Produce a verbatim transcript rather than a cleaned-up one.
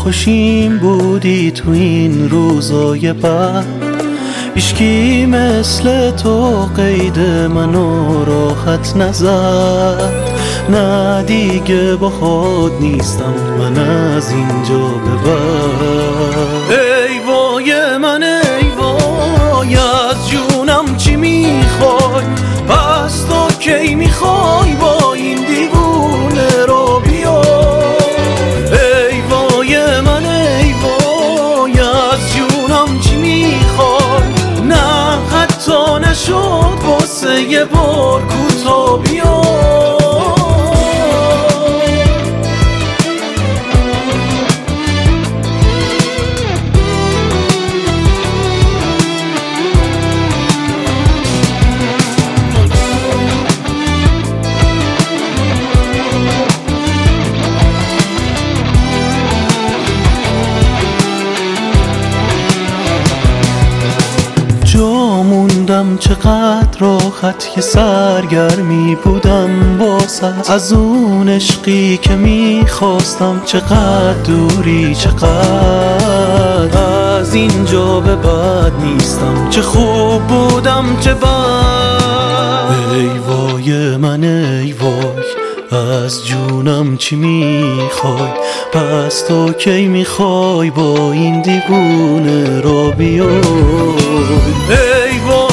خوشیم بودی تو این روزای بد، هیچکی مثل تو قید منو راحت نزد. نه دیگه با خود نیستم من از اینجا به بعد. ای وای من ای وای از جونم چی میخوای؟ پس تو کی میخوای با این دیوونه رو بیای؟ ای وای من ای وای از جونم چی میخوای؟ نه حتی نشد واسه یه بار کوتا بیای. جا موندم چقدر راحت که سرگرمی بودم واسه، از اون عشقی که میخواستم چقدر دوری، چقدر از اینجا به بعد نیستم. چه خوب بودم چه بد. ای وای من ای وای از جونم چی میخوای؟ پس تو کی میخوای با این دیوونه را بیای؟ ای وای